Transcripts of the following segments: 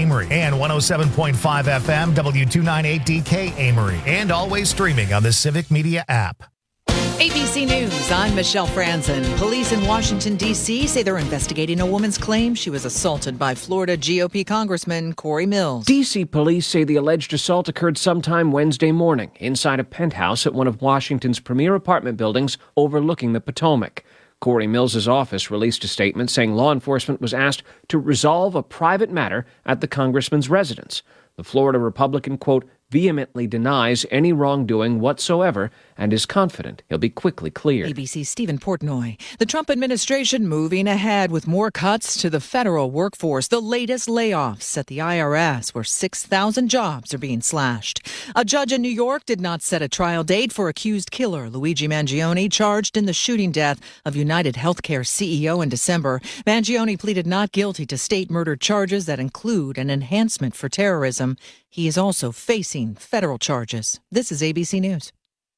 Amory, and 107.5 FM W298DK Amory, and always streaming on the Civic Media app. ABC News, I'm Michelle Franzen. Police in Washington, D.C. say they're investigating a woman's claim she was assaulted by Florida GOP Congressman Corey Mills. D.C. police say the alleged assault occurred sometime Wednesday morning inside a penthouse at one of Washington's premier apartment buildings overlooking the Potomac. Corey Mills' office released a statement saying law enforcement was asked to resolve a private matter at the congressman's residence. The Florida Republican, quote, vehemently denies any wrongdoing whatsoever and is confident he'll be quickly cleared. ABC's Stephen Portnoy. The Trump administration moving ahead with more cuts to the federal workforce. The latest layoffs at the IRS, where 6,000 jobs are being slashed. A judge in New York did not set a trial date for accused killer Luigi Mangione, charged in the shooting death of United Healthcare CEO in December. Mangione pleaded not guilty to state murder charges that include an enhancement for terrorism. He is also facing federal charges. This is ABC News.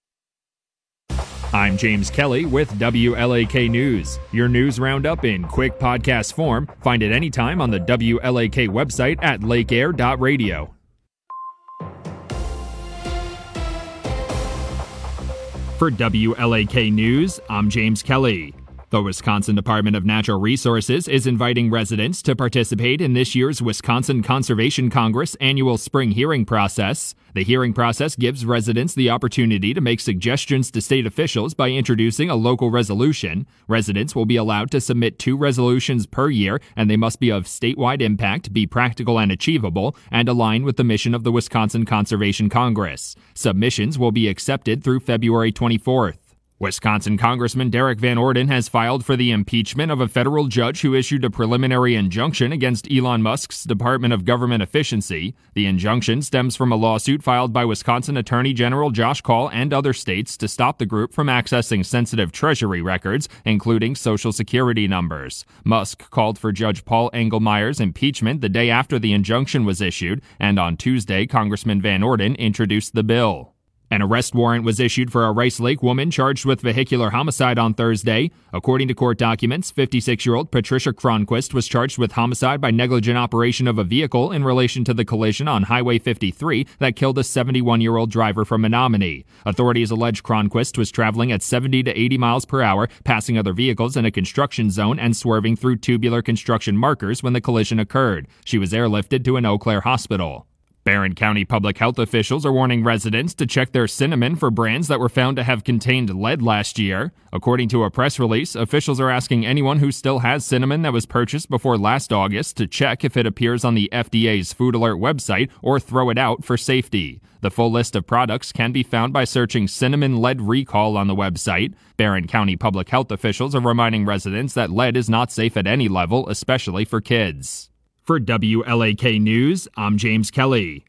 I'm James Kelly with WLAK News. Your news roundup in quick podcast form. Find it anytime on the WLAK website at lakeair.radio. For WLAK News, I'm James Kelly. The Wisconsin Department of Natural Resources is inviting residents to participate in this year's Wisconsin Conservation Congress annual spring hearing process. The hearing process gives residents the opportunity to make suggestions to state officials by introducing a local resolution. Residents will be allowed to submit 2 resolutions per year, and they must be of statewide impact, be practical and achievable, and align with the mission of the Wisconsin Conservation Congress. Submissions will be accepted through February 24th. Wisconsin Congressman Derek Van Orden has filed for the impeachment of a federal judge who issued a preliminary injunction against Elon Musk's Department of Government Efficiency. The injunction stems from a lawsuit filed by Wisconsin Attorney General Josh Kaul and other states to stop the group from accessing sensitive Treasury records, including Social Security numbers. Musk called for Judge Paul Engelmeyer's impeachment the day after the injunction was issued, and on Tuesday, Congressman Van Orden introduced the bill. An arrest warrant was issued for a Rice Lake woman charged with vehicular homicide on Thursday. According to court documents, 56-year-old Patricia Cronquist was charged with homicide by negligent operation of a vehicle in relation to the collision on Highway 53 that killed a 71-year-old driver from Menominee. Authorities allege Cronquist was traveling at 70 to 80 miles per hour, passing other vehicles in a construction zone and swerving through tubular construction markers when the collision occurred. She was airlifted to an Eau Claire hospital. Barron County public health officials are warning residents to check their cinnamon for brands that were found to have contained lead last year. According to a press release, officials are asking anyone who still has cinnamon that was purchased before last August to check if it appears on the FDA's Food Alert website or throw it out for safety. The full list of products can be found by searching cinnamon lead recall on the website. Barron County public health officials are reminding residents that lead is not safe at any level, especially for kids. For WLAK News, I'm James Kelly.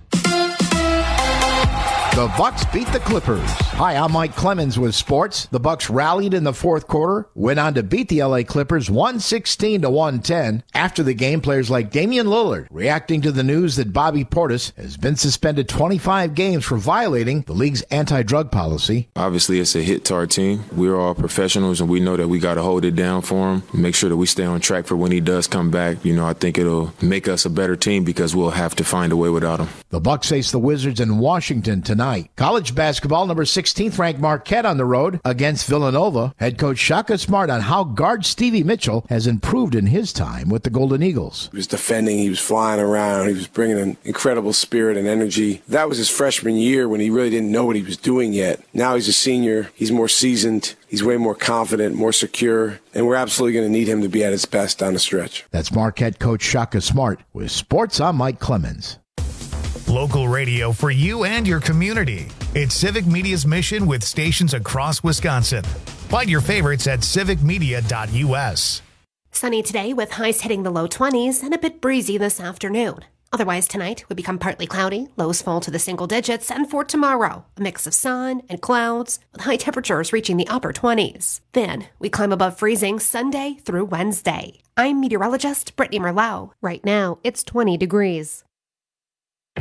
The Bucks beat the Clippers. Hi, I'm Mike Clemens with sports. The Bucks rallied in the fourth quarter, went on to beat the LA Clippers 116-110. After the game, players like Damian Lillard reacting to the news that Bobby Portis has been suspended 25 games for violating the league's anti-drug policy. Obviously, it's a hit to our team. We're all professionals, and we know that we got to hold it down for him, make sure that we stay on track for when he does come back. I think it'll make us a better team because we'll have to find a way without him. The Bucks face the Wizards in Washington tonight. College basketball, number 16th ranked Marquette on the road against Villanova. Head coach Shaka Smart on how guard Stevie Mitchell has improved in his time with the Golden Eagles. He was defending, he was flying around, he was bringing an incredible spirit and energy. That was his freshman year when he really didn't know what he was doing yet. Now he's a senior, he's more seasoned, he's way more confident, more secure, and we're absolutely going to need him to be at his best down the stretch. That's Marquette coach Shaka Smart. With sports, I'm Mike Clemens. Local radio for you and your community. It's Civic Media's mission with stations across Wisconsin. Find your favorites at civicmedia.us. Sunny today with highs hitting the low 20s and a bit breezy this afternoon. Otherwise tonight would become partly cloudy, lows fall to the single digits, and for tomorrow, a mix of sun and clouds with high temperatures reaching the upper 20s. Then we climb above freezing Sunday through Wednesday. I'm meteorologist Brittany Merlot. Right now, it's 20 degrees.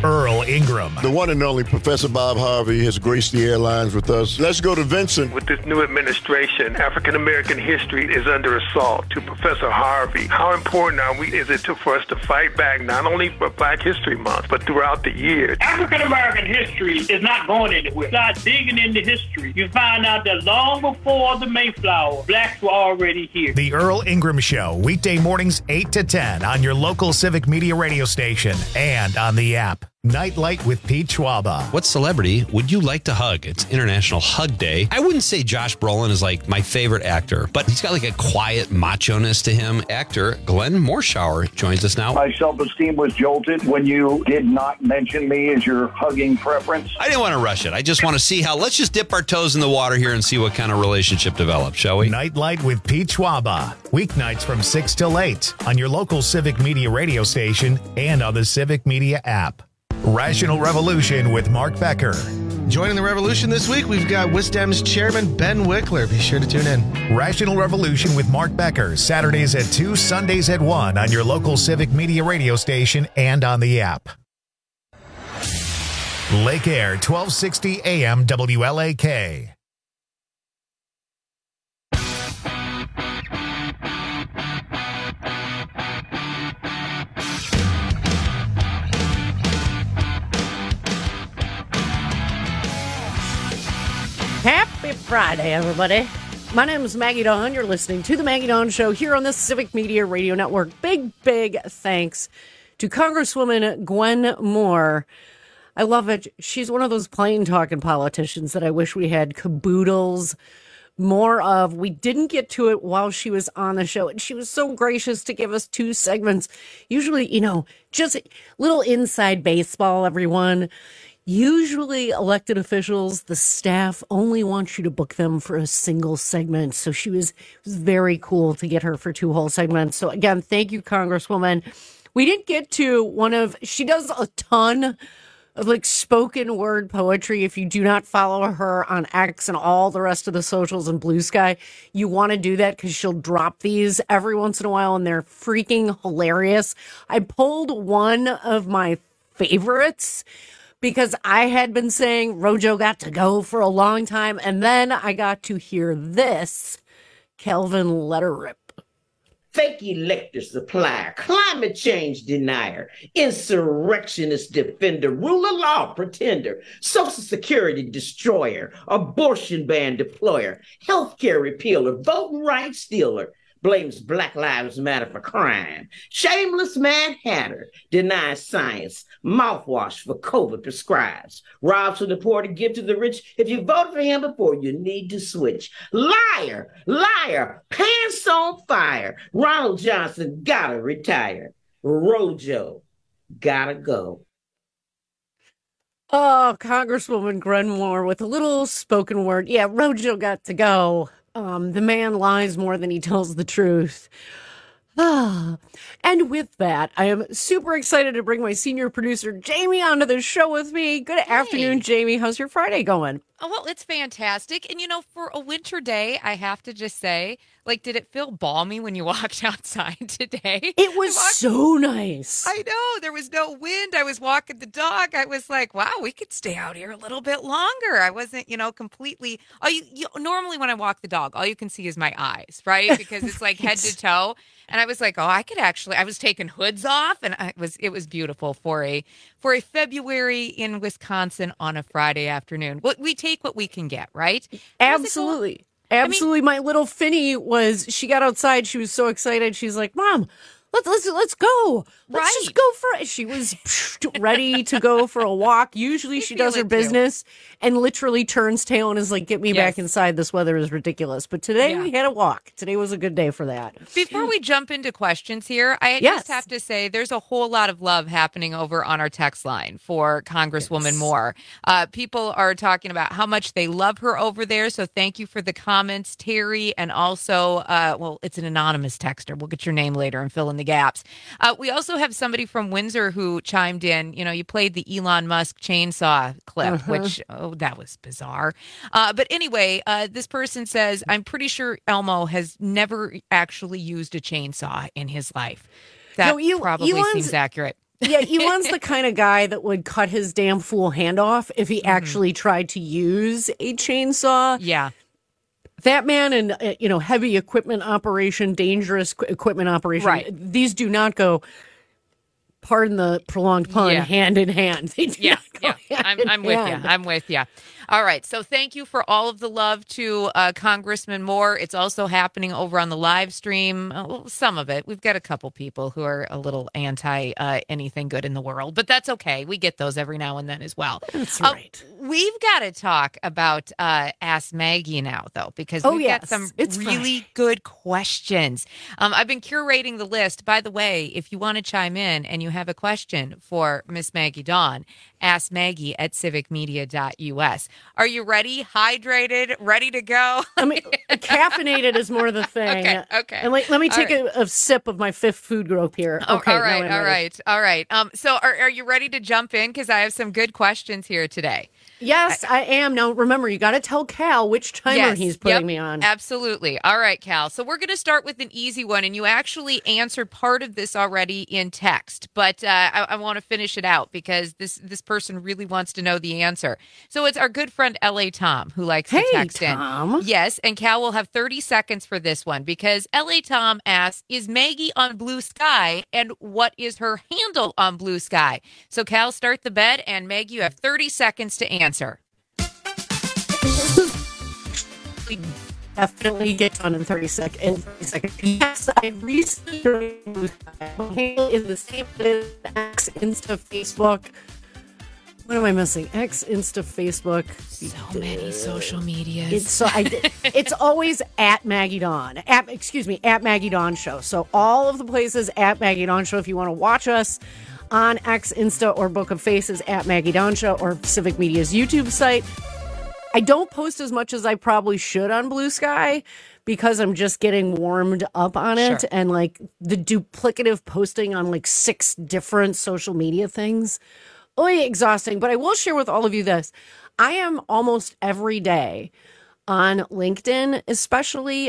Earl Ingram. The one and only Professor Bob Harvey has graced the airlines with us. Let's go to Vincent. With this new administration, African-American history is under assault. To Professor Harvey, how important is it for us to fight back, not only for Black History Month, but throughout the year? African-American history is not going anywhere. Start digging into history. You find out that long before the Mayflower, blacks were already here. The Earl Ingram Show, weekday mornings 8 to 10 on your local Civic Media radio station and on the app. Nightlight with Pete Schwaba. What celebrity would you like to hug? It's International Hug Day. I wouldn't say Josh Brolin is like my favorite actor, but he's got like a quiet macho-ness to him. Actor Glenn Morshower joins us now. My self-esteem was jolted when you did not mention me as your hugging preference. I didn't want to rush it. I just want to see let's just dip our toes in the water here and see what kind of relationship develops, shall we? Nightlight with Pete Schwaba. Weeknights from 6 till 8 on your local Civic Media radio station and on the Civic Media app. Rational Revolution with Mark Becker. Joining the revolution this week, we've got Wisdem's chairman, Ben Wickler. Be sure to tune in. Rational Revolution with Mark Becker, Saturdays at 2, Sundays at 1 on your local Civic Media radio station and on the app. Lake Air, 1260 AM WLAK. Happy Friday, everybody. My name is Maggie Dawn. You're listening to The Maggie Dawn Show here on the Civic Media Radio Network. Big thanks to Congresswoman Gwen Moore. I love it. She's one of those plain talking politicians that I wish we had caboodles more of. We didn't get to it while she was on the show, and she was so gracious to give us 2 segments. Usually, just little inside baseball, everyone. Usually elected officials, the staff only wants you to book them for a single segment. So it was very cool to get her for 2 whole segments. So again, thank you, Congresswoman. We didn't get to she does a ton of spoken word poetry. If you do not follow her on X and all the rest of the socials and Blue Sky, you want to do that because she'll drop these every once in a while and they're freaking hilarious. I pulled one of my favorites because I had been saying Rojo got to go for a long time, and then I got to hear this. Kelvin, let her rip. Fake elector supplier, climate change denier, insurrectionist defender, rule of law pretender, Social Security destroyer, abortion ban deployer, healthcare repealer, voting rights stealer, blames Black Lives Matter for crime, shameless Mad Hatter, denies science, mouthwash for COVID prescribes, robs from the poor to give to the rich. If you voted for him before, you need to switch. Liar, pants on fire. Ronald Johnson gotta retire. Rojo gotta go. Oh, Congresswoman Gwen Moore with a little spoken word. Yeah, Rojo got to go. The man lies more than he tells the truth. And with that, I am super excited to bring my senior producer, Jamie, onto the show with me. Good afternoon, Jamie. How's your Friday going? Oh, well, it's fantastic. And, for a winter day, I have to just say, did it feel balmy when you walked outside today? It was so nice. I know. There was no wind. I was walking the dog. I was like, wow, we could stay out here a little bit longer. I wasn't, completely. Normally when I walk the dog, all you can see is my eyes, right? Because it's like head to toe. And I was like, I was taking hoods off, and it was beautiful for a February in Wisconsin on a Friday afternoon. Well, we take what we can get, right? Absolutely. Absolutely. My little Finny she got outside. She was so excited. She's like, Mom, let's go. Let's just go for it. She was ready to go for a walk. Usually she does her business and literally turns tail and is like, get me back inside. This weather is ridiculous. But today we had a walk. Today was a good day for that. Before we jump into questions here, I just have to say there's a whole lot of love happening over on our text line for Congresswoman Moore. People are talking about how much they love her over there. So thank you for the comments, Terry. And also, it's an anonymous texter. We'll get your name later and fill in the gaps. We also have somebody from Windsor who chimed in. You played the Elon Musk chainsaw clip, which, that was bizarre. But anyway, this person says, I'm pretty sure Elmo has never actually used a chainsaw in his life. That probably seems accurate. Yeah, Elon's the kind of guy that would cut his damn fool hand off if he actually tried to use a chainsaw. Yeah. That man and, heavy equipment operation, dangerous equipment operation, right. These do not go, pardon the prolonged pun, hand in hand. They do not go hand in I'm with you. hand. I'm with you. All right. So thank you for all of the love to Congressman Moore. It's also happening over on the live stream. Some of it. We've got a couple people who are a little anti anything good in the world, but that's okay. We get those every now and then as well. That's right. We've got to talk about Ask Maggie now, though, because we've got some really good questions. I've been curating the list. By the way, if you want to chime in and you have a question for Miss Maggie Dawn, ask Maggie at civicmedia.us. Are you ready? Hydrated? Ready to go? I mean, caffeinated is more the thing. Okay. And let me take a sip of my fifth food group here. Okay. All right. So are you ready to jump in? Because I have some good questions here today. Yes, I am. Now, remember, you got to tell Cal which timer he's putting me on. Absolutely. All right, Cal. So we're going to start with an easy one, and you actually answered part of this already in text, but I want to finish it out because this person really wants to know the answer. So it's our good friend L.A. Tom who likes to text Tom. in. Yes, and Cal will have 30 seconds for this one because L.A. Tom asks, is Maggie on Blue Sky, and what is her handle on Blue Sky? So Cal, start the bet, and Maggie, you have 30 seconds to answer. Definitely get done in 30 seconds. Yes, I recently joined my handle is the same as X, Insta, Facebook. What am I missing? X, Insta, Facebook. So many social medias. It's always at Maggie Dawn. At Maggie Dawn Show. So all of the places at Maggie Dawn Show. If you want to watch us on X, Insta, or Book of Faces at Maggie Dawn Show or Civic Media's YouTube site. I don't post as much as I probably should on Blue Sky because I'm just getting warmed up on it. Sure. And like the duplicative posting on like 6 different social media things. Exhausting. But I will share with all of you this. I am almost every day on LinkedIn, especially.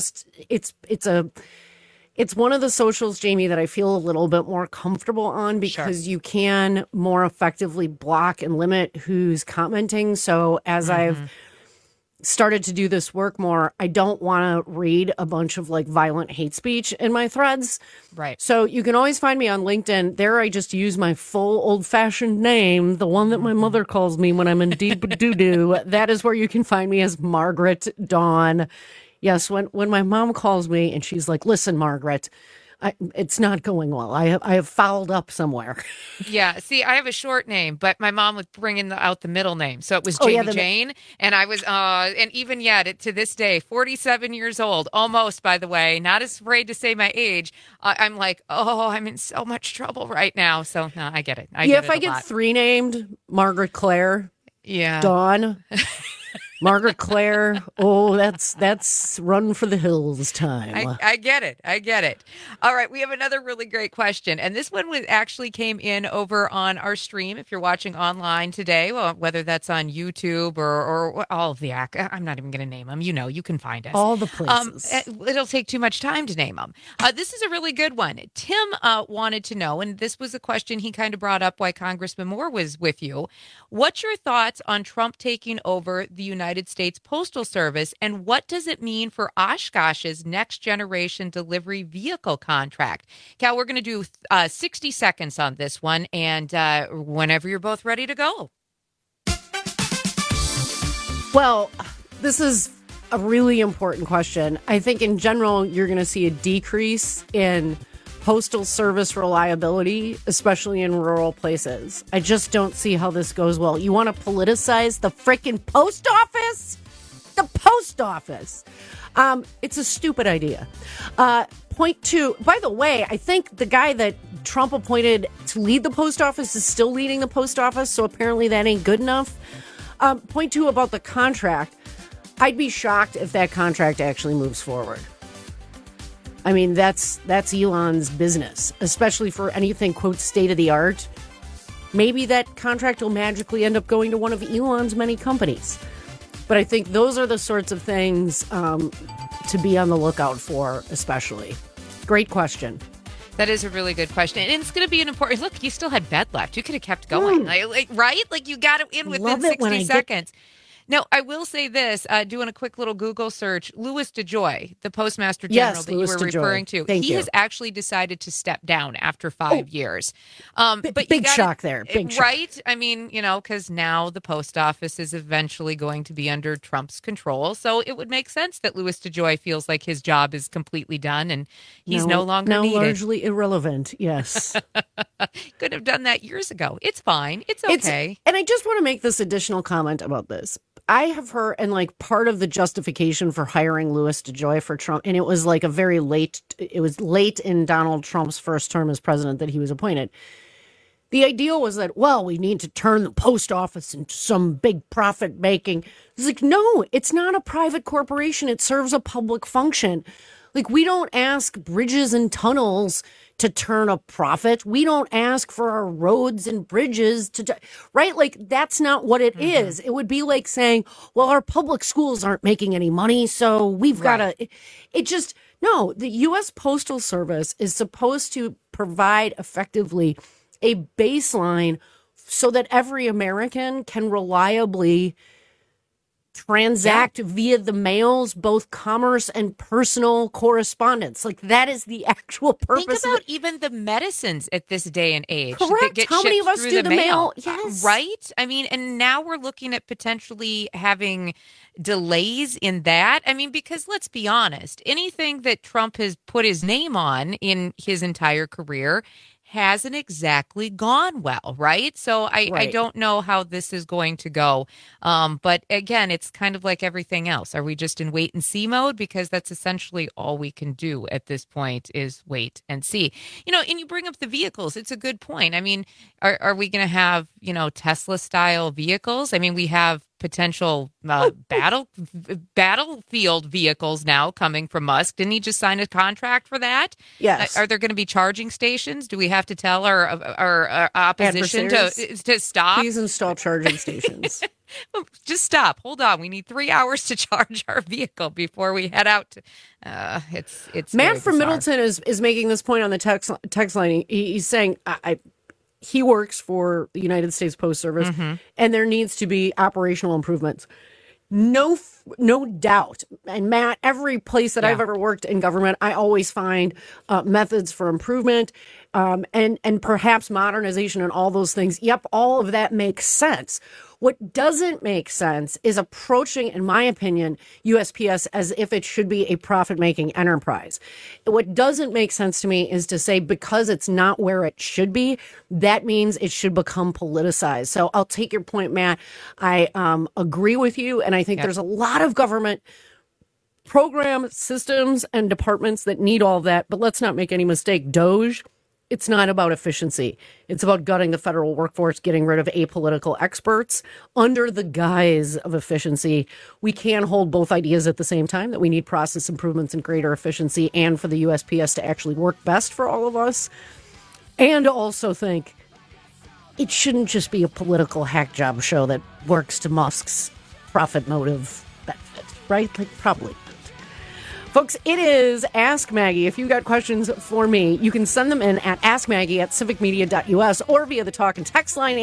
It's one of the socials, Jamie, that I feel a little bit more comfortable on because you can more effectively block and limit who's commenting. So as I've started to do this work more, I don't want to read a bunch of like violent hate speech in my threads. Right. So you can always find me on LinkedIn. There I just use my full old-fashioned name, the one that my mother calls me when I'm in deep doo-doo. That is where you can find me as Margaret Dawn. Yes, when my mom calls me and she's like, listen, Margaret, it's not going well. I have fouled up somewhere. Yeah. See, I have a short name, but my mom would bring out the middle name. So it was Jamie Jane. And I was, and even yet to this day, 47 years old, almost, by the way, not as afraid to say my age. I'm like, I'm in so much trouble right now. So no, I get it. If I get 3 named, Margaret Claire. Yeah. Dawn. Margaret Claire, that's run for the hills time. I get it. All right, we have another really great question. And this one actually came in over on our stream. If you're watching online today, well, whether that's on YouTube or all of the I'm not even going to name them. You can find us. All the places. It'll take too much time to name them. This is a really good one. Tim wanted to know, and this was a question he kind of brought up while Congressman Moore was with you. What's your thoughts on Trump taking over the United States Postal Service, and what does it mean for Oshkosh's next generation delivery vehicle contract? Cal, we're going to do 60 seconds on this one, and whenever you're both ready to go. Well, this is a really important question. I think in general, you're going to see a decrease in postal service reliability, especially in rural places. I just don't see how this goes well. You want to politicize the freaking post office? The post office. It's a stupid idea. Point 2, by the way, I think the guy that Trump appointed to lead the post office is still leading the post office, so apparently that ain't good enough. Point 2 about the contract. I'd be shocked if that contract actually moves forward. I mean, that's Elon's business, especially for anything, quote, state of the art. Maybe that contract will magically end up going to one of Elon's many companies. But I think those are the sorts of things to be on the lookout for, especially. Great question. That is a really good question. And it's going to be an important... Look, you still had bed left. You could have kept going, right? Like, you got it in within 60 seconds. Now, I will say this, doing a quick little Google search, Louis DeJoy, the Postmaster General that you were referring to, he has actually decided to step down after 5 years. But big shock there. Big shock. Right? I mean, because now the post office is eventually going to be under Trump's control. So it would make sense that Louis DeJoy feels like his job is completely done and he's no longer needed. Now largely irrelevant, yes. Could have done that years ago. It's fine. It's okay. And I just want to make this additional comment about this. I have heard, and like part of the justification for hiring Louis DeJoy for Trump, and it was like it was late in Donald Trump's first term as president that he was appointed. The idea was that, well, we need to turn the post office into some big profit making. It's like, no, it's not a private corporation. It serves a public function. Like, we don't ask bridges and tunnels to turn a profit. We don't ask for our roads and bridges to, right? Like, that's not what it is. It would be like saying, well, our public schools aren't making any money, so we've got to, no, the U.S. Postal Service is supposed to provide effectively a baseline so that every American can reliably transact via the mails, both commerce and personal correspondence. Like, that is the actual purpose. Think about even the medicines at this day and age. Correct. How many of us do the mail? Yes. Right? I mean, and now we're looking at potentially having delays in that. I mean, because let's be honest, anything that Trump has put his name on in his entire career hasn't exactly gone well, right? So I don't know how this is going to go. But again, it's kind of like everything else. Are we just in wait and see mode? Because that's essentially all we can do at this point is wait and see. And you bring up the vehicles. It's a good point. I mean, are we going to have, Tesla style vehicles? I mean, we have potential battlefield vehicles now coming from Musk. Didn't he just sign a contract for that? Yes. Are there going to be charging stations? Do we have to tell our opposition to stop? Please install charging stations. Just stop. Hold on. We need 3 hours to charge our vehicle before we head out. It's Matt from Middleton is making this point on the text line. He's saying he works for the United States Post Service, and there needs to be operational improvements. No doubt. And Matt, every place that I've ever worked in government, I always find methods for improvement and perhaps modernization and all those things. Yep, all of that makes sense. What doesn't make sense is approaching, in my opinion, USPS as if it should be a profit-making enterprise. What doesn't make sense to me is to say because it's not where it should be, that means it should become politicized. So I'll take your point, Matt. I agree with you, and I think there's a lot of government programs, systems, and departments that need all that. But let's not make any mistake. DOGE, it's not about efficiency. It's about gutting the federal workforce, getting rid of apolitical experts under the guise of efficiency. We can hold both ideas at the same time, that we need process improvements and greater efficiency, and for the USPS to actually work best for all of us. And also think it shouldn't just be a political hack job show that works to Musk's profit motive benefit, right? Like, probably not. Folks, it is Ask Maggie. If you got questions for me, you can send them in at askmaggie@civicmedia.us or via the talk and text line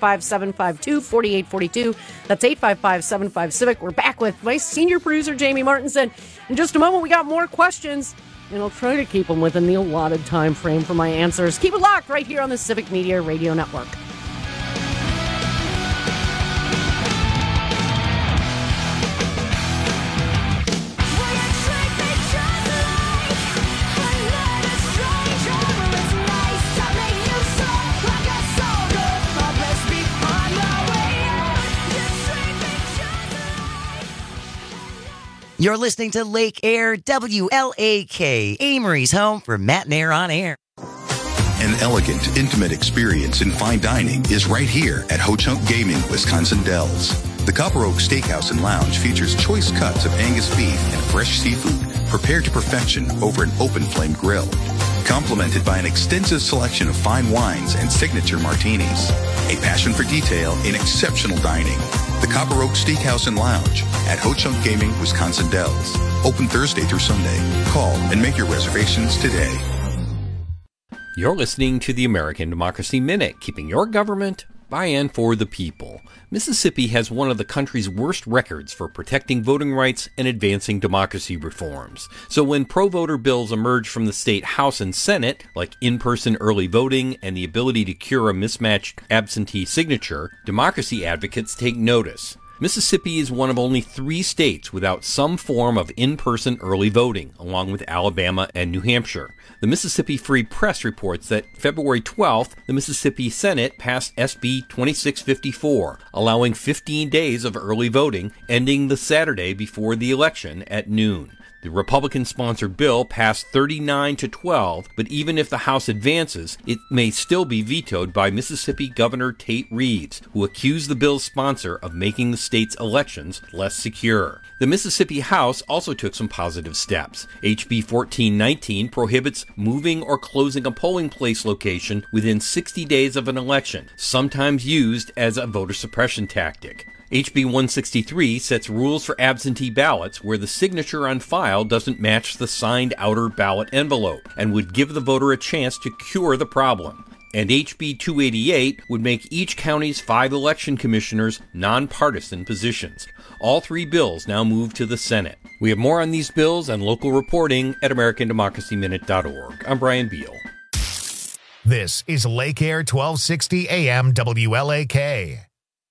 855-752-4842. That's 855-75-CIVIC. We're back with Vice Senior Producer Jamie Martinson. In just a moment, we got more questions, and I'll try to keep them within the allotted time frame for my answers. Keep it locked right here on the Civic Media Radio Network. You're listening to Lake Air, WLAK, Amory's home for Matt and Air on Air. An elegant, intimate experience in fine dining is right here at Ho-Chunk Gaming, Wisconsin Dells. The Copper Oak Steakhouse and Lounge features choice cuts of Angus beef and fresh seafood prepared to perfection over an open flame grill, complemented by an extensive selection of fine wines and signature martinis. A passion for detail in exceptional dining. The Copper Oak Steakhouse and Lounge at Ho-Chunk Gaming, Wisconsin Dells. Open Thursday through Sunday. Call and make your reservations today. You're listening to the American Democracy Minute, keeping your government by and for the people. Mississippi has one of the country's worst records for protecting voting rights and advancing democracy reforms. So when pro-voter bills emerge from the state House and Senate, like in-person early voting and the ability to cure a mismatched absentee signature, democracy advocates take notice. Mississippi is one of only 3 states without some form of in-person early voting, along with Alabama and New Hampshire. The Mississippi Free Press reports that February 12th, the Mississippi Senate passed SB 2654, allowing 15 days of early voting, ending the Saturday before the election at noon. The Republican-sponsored bill passed 39-12, but even if the House advances, it may still be vetoed by Mississippi Governor Tate Reeves, who accused the bill's sponsor of making the state's elections less secure. The Mississippi House also took some positive steps. HB 1419 prohibits moving or closing a polling place location within 60 days of an election, sometimes used as a voter suppression tactic. HB 163 sets rules for absentee ballots where the signature on file doesn't match the signed outer ballot envelope and would give the voter a chance to cure the problem. And HB 288 would make each county's 5 election commissioners nonpartisan positions. All 3 bills now move to the Senate. We have more on these bills and local reporting at AmericanDemocracyMinute.org. I'm Brian Beal. This is Lake Air 1260 AM WLAK.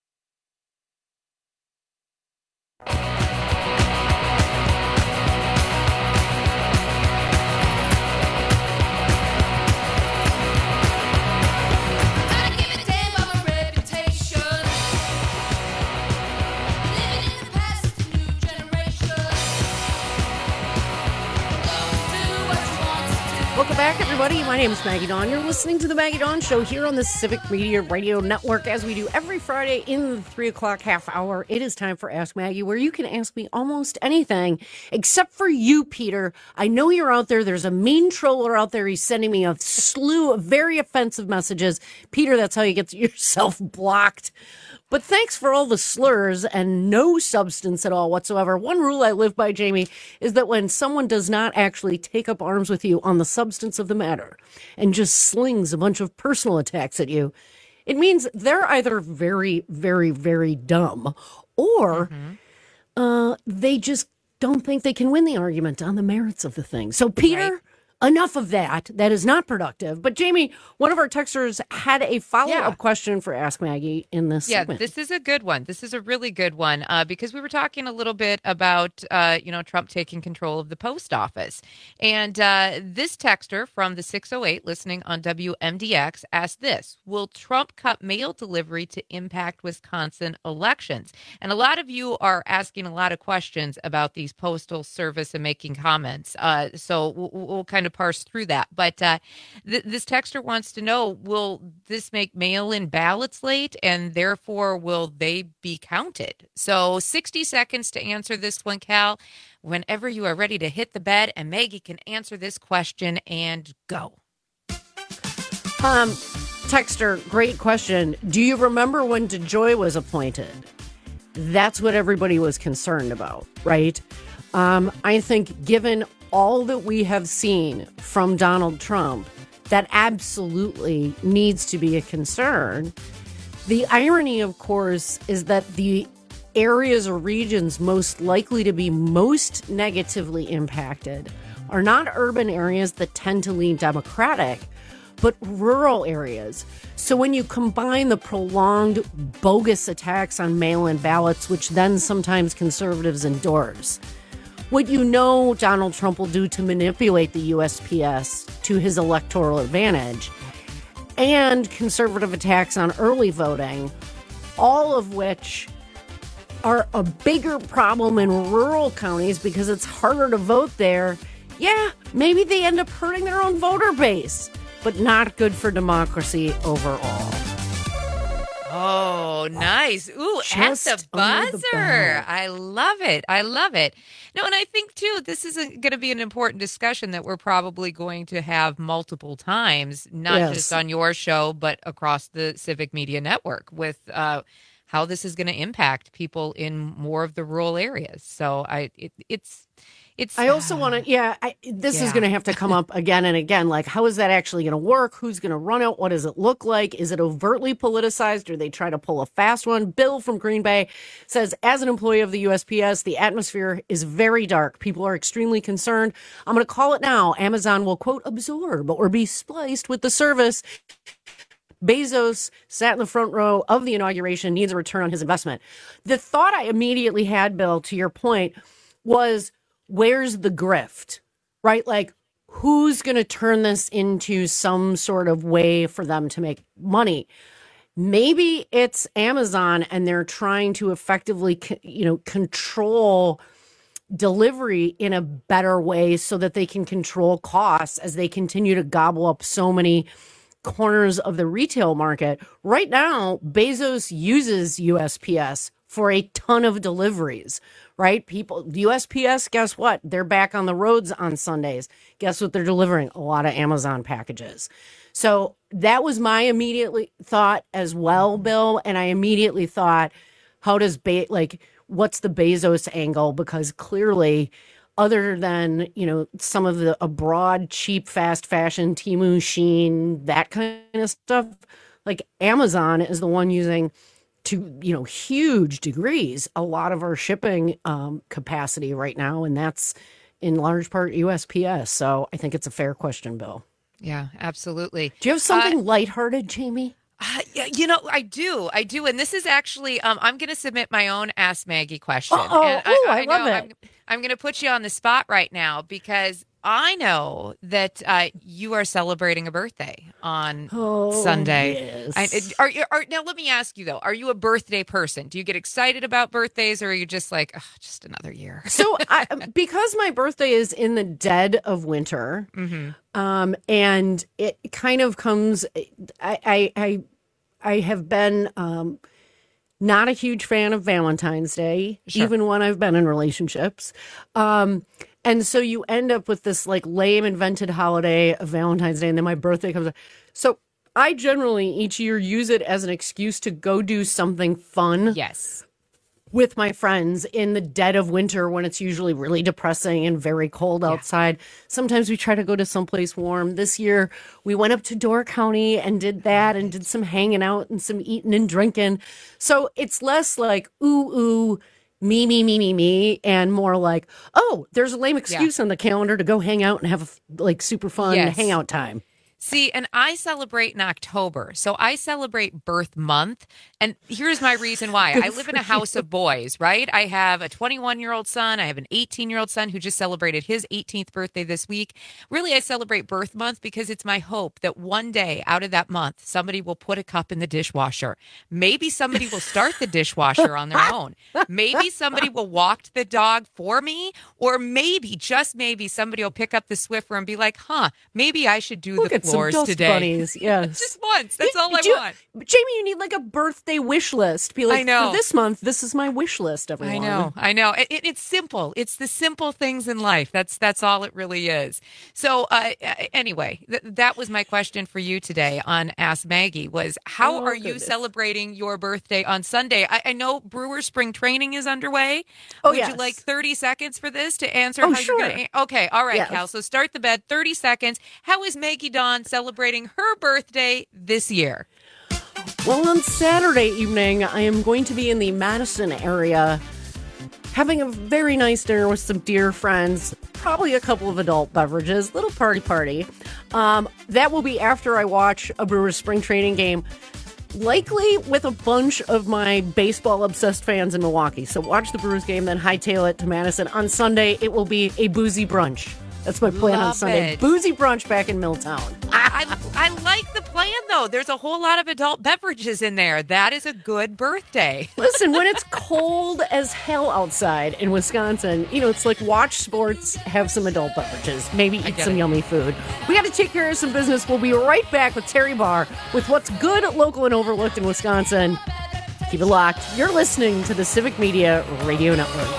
Welcome back, everybody. My name is Maggie Dawn. You're listening to The Maggie Dawn Show here on the Civic Media Radio Network. As we do every Friday in the 3 o'clock half hour, it is time for Ask Maggie, where you can ask me almost anything, except for you, Peter. I know you're out there. There's a mean troller out there. He's sending me a slew of very offensive messages. Peter, that's how you get yourself blocked. But thanks for all the slurs and no substance at all whatsoever. One rule I live by, Jamie, is that when someone does not actually take up arms with you on the substance of the matter and just slings a bunch of personal attacks at you, it means they're either very, very, very dumb or they just don't think they can win the argument on the merits of the thing. So, Peter... Enough of that. That is not productive. But, Jamie, one of our texters had a follow-up question for Ask Maggie in this segment. This is a good one. This is a really good one because we were talking a little bit about, Trump taking control of the post office. And this texter from the 608 listening on WMDX asked this: will Trump cut mail delivery to impact Wisconsin elections? And a lot of you are asking a lot of questions about these postal service and making comments. So we'll kind of parse through that. But this texter wants to know, will this make mail-in ballots late, and therefore will they be counted? So 60 seconds to answer this one, Cal. Whenever you are ready to hit the bed, and Maggie can answer this question, and go. Texter, great question. Do you remember when DeJoy was appointed? That's what everybody was concerned about, right? I think given all that we have seen from Donald Trump, that absolutely needs to be a concern. The irony, of course, is that the areas or regions most likely to be most negatively impacted are not urban areas that tend to lean Democratic, but rural areas. So when you combine the prolonged bogus attacks on mail-in ballots, which then sometimes conservatives endorse, what you know Donald Trump will do to manipulate the USPS to his electoral advantage, and conservative attacks on early voting, all of which are a bigger problem in rural counties because it's harder to vote there. Yeah, maybe they end up hurting their own voter base, but not good for democracy overall. Oh, nice. Ooh, Just at the buzzer. I love it. I love it. No, and I think, too, this is going to be an important discussion that we're probably going to have multiple times, not just on your show, but across the Civic Media Network with how this is going to impact people in more of the rural areas. So it's I also want to, this is going to have to come up again and again. Like, how is that actually going to work? Who's going to run it? What does it look like? Is it overtly politicized, or they try to pull a fast one? Bill from Green Bay says, as an employee of the USPS, the atmosphere is very dark. People are extremely concerned. I'm going to call it now. Amazon will, quote, absorb or be spliced with the service. Bezos sat in the front row of the inauguration, needs a return on his investment. The thought I immediately had, Bill, to your point, was, where's the grift, right? Like, who's going to turn this into some sort of way for them to make money? Maybe it's Amazon, and they're trying to effectively, control delivery in a better way so that they can control costs as they continue to gobble up so many corners of the retail market. Right now, Bezos uses USPS for a ton of deliveries, right? USPS, guess what? They're back on the roads on Sundays. Guess what they're delivering? A lot of Amazon packages. So that was my immediate thought as well, Bill. And I immediately thought, what's the Bezos angle? Because clearly, other than, some of the abroad, cheap, fast fashion, Temu, Shein, that kind of stuff, like Amazon is the one using to, huge degrees, a lot of our shipping capacity right now. And that's in large part USPS. So I think it's a fair question, Bill. Yeah, absolutely. Do you have something lighthearted, Jamie? I do. And this is actually, I'm going to submit my own Ask Maggie question. I love it. I'm going to put you on the spot right now because I know that you are celebrating a birthday on Sunday. Yes. Now, let me ask you, though, are you a birthday person? Do you get excited about birthdays, or are you just like, just another year? So because my birthday is in the dead of winter, and it kind of comes, I have been not a huge fan of Valentine's Day, even when I've been in relationships. And so you end up with this like lame invented holiday of Valentine's Day, and then my birthday comes up. So I generally each year use it as an excuse to go do something fun. Yes. With my friends in the dead of winter when it's usually really depressing and very cold outside. Sometimes we try to go to someplace warm. This year we went up to Door County and did that and did some hanging out and some eating and drinking. So it's less like, ooh, me, and more like, oh, there's a lame excuse on the calendar to go hang out and have like super fun hangout time. See, and I celebrate in October, so I celebrate birth month, and here's my reason why. I live in a house of boys, right? I have a 21-year-old son. I have an 18-year-old son who just celebrated his 18th birthday this week. Really, I celebrate birth month because it's my hope that one day out of that month, somebody will put a cup in the dishwasher. Maybe somebody will start the dishwasher on their own. Maybe somebody will walk the dog for me, or maybe, just maybe, somebody will pick up the Swiffer and be like, maybe I should do the floors some dust today. Bunnies, yes. Just once. That's all I want. Jamie, you need like a birthday wish list. Be like, I know. For this month, this is my wish list, everyone. I know. It's simple. It's the simple things in life. That's all it really is. So anyway, that was my question for you today on Ask Maggie was, how are you celebrating your birthday on Sunday? I know Brewers spring training is underway. Would you like 30 seconds for this to answer? Oh, how sure. You're gonna... Okay. All right, Cal. So start the bed. 30 seconds. How is Maggie Dawn celebrating her birthday this year? Well, on Saturday evening, I am going to be in the Madison area having a very nice dinner with some dear friends, probably a couple of adult beverages, little party. That will be after I watch a Brewers spring training game, likely with a bunch of my baseball-obsessed fans in Milwaukee. So watch the Brewers game, then hightail it to Madison. On Sunday, it will be a boozy brunch. That's my plan on Sunday. Boozy brunch back in Milltown. I like the plan, though. There's a whole lot of adult beverages in there. That is a good birthday. Listen, when it's cold as hell outside in Wisconsin, it's like watch sports, have some adult beverages, maybe eat some yummy food. We got to take care of some business. We'll be right back with Terry Barr with what's good, local, and overlooked in Wisconsin. Keep it locked. You're listening to the Civic Media Radio Network.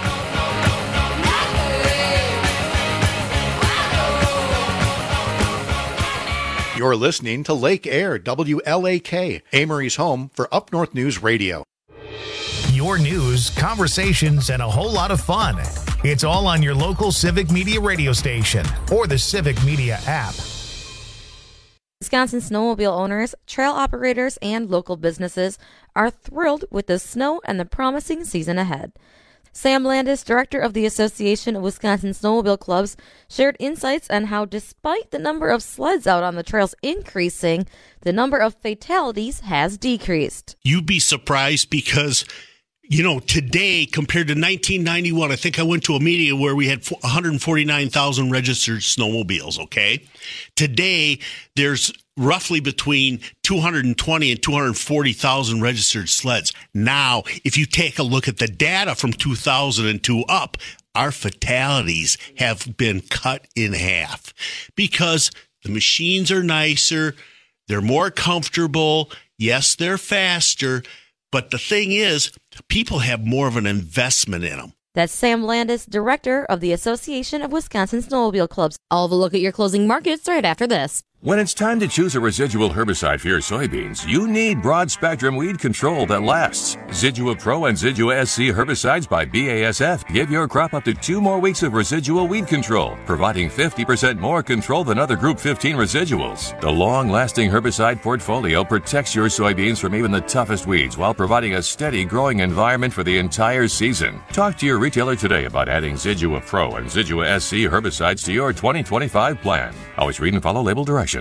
You're listening to Lake Air, WLAK, Amory's home for Up North News Radio. your news, conversations, and a whole lot of fun. It's all on your local Civic Media radio station or the Civic Media app. Wisconsin snowmobile owners, trail operators, and local businesses are thrilled with the snow and the promising season ahead. Sam Landis, director of the Association of Wisconsin Snowmobile Clubs, shared insights on how, despite the number of sleds out on the trails increasing, the number of fatalities has decreased. You'd be surprised because, today compared to 1991, I think I went to a meeting where we had 149,000 registered snowmobiles, okay? Today, there's roughly between 220 and 240,000 registered sleds. Now, if you take a look at the data from 2002 up, our fatalities have been cut in half because the machines are nicer, they're more comfortable, yes, they're faster, but the thing is, people have more of an investment in them. That's Sam Landis, director of the Association of Wisconsin Snowmobile Clubs. I'll have a look at your closing markets right after this. When it's time to choose a residual herbicide for your soybeans, you need broad-spectrum weed control that lasts. Zidua Pro and Zidua SC herbicides by BASF give your crop up to 2 more weeks of residual weed control, providing 50% more control than other Group 15 residuals. The long-lasting herbicide portfolio protects your soybeans from even the toughest weeds while providing a steady growing environment for the entire season. Talk to your retailer today about adding Zidua Pro and Zidua SC herbicides to your 2025 plan. Always read and follow label directions.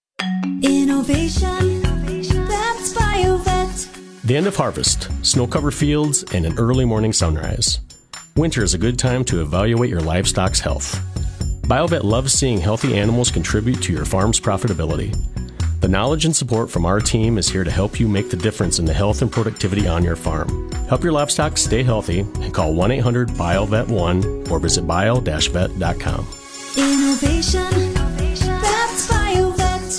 Innovation, that's BioVet. The end of harvest, snow-covered fields, and an early morning sunrise. Winter is a good time to evaluate your livestock's health. BioVet loves seeing healthy animals contribute to your farm's profitability. The knowledge and support from our team is here to help you make the difference in the health and productivity on your farm. Help your livestock stay healthy and call 1-800-BIOVET1 or visit bio-vet.com. Innovation, that's BioVet.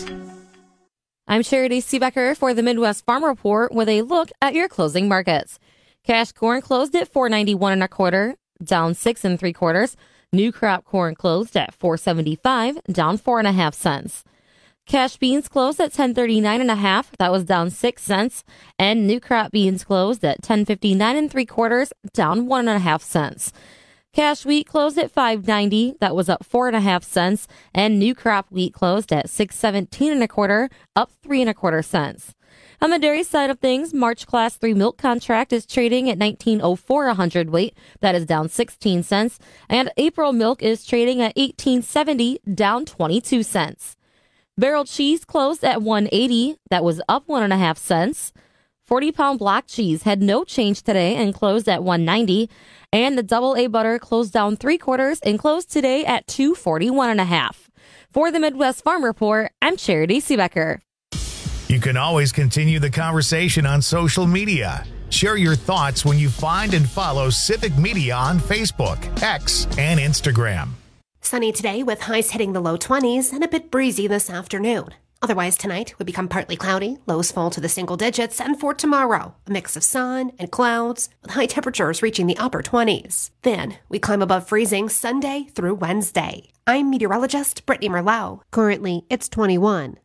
I'm Charity Seebecker for the Midwest Farm Report with a look at your closing markets. Cash corn closed at $4.91 1/4, down 6 3/4. New crop corn closed at $4.75, down 4 1/2 cents. Cash beans closed at $10.39 1/2, that was down 6 cents, and new crop beans closed at $10.59 3/4, down 1 1/2 cents. Cash wheat closed at $5.90, that was up 4 1/2 cents, and new crop wheat closed at $6.17 1/4, up 3 1/4 cents. On the dairy side of things, March Class 3 milk contract is trading at $19.04 a hundredweight, that is down 16 cents, and April milk is trading at $18.70, down 22 cents. Barrel cheese closed at $1.80, that was up 1 1/2 cents. 40-pound block cheese had no change today and closed at $1.90, and the double A butter closed down 3/4 and closed today at $2.41 1/2. For the Midwest Farm Report, I'm Charity Seebecker. You can always continue the conversation on social media. Share your thoughts when you find and follow Civic Media on Facebook, X, and Instagram. Sunny today with highs hitting the low 20s and a bit breezy this afternoon. Otherwise, tonight would become partly cloudy, lows fall to the single digits, and for tomorrow, a mix of sun and clouds, with high temperatures reaching the upper 20s. Then, we climb above freezing Sunday through Wednesday. I'm meteorologist Brittany Merlot. Currently, it's 21.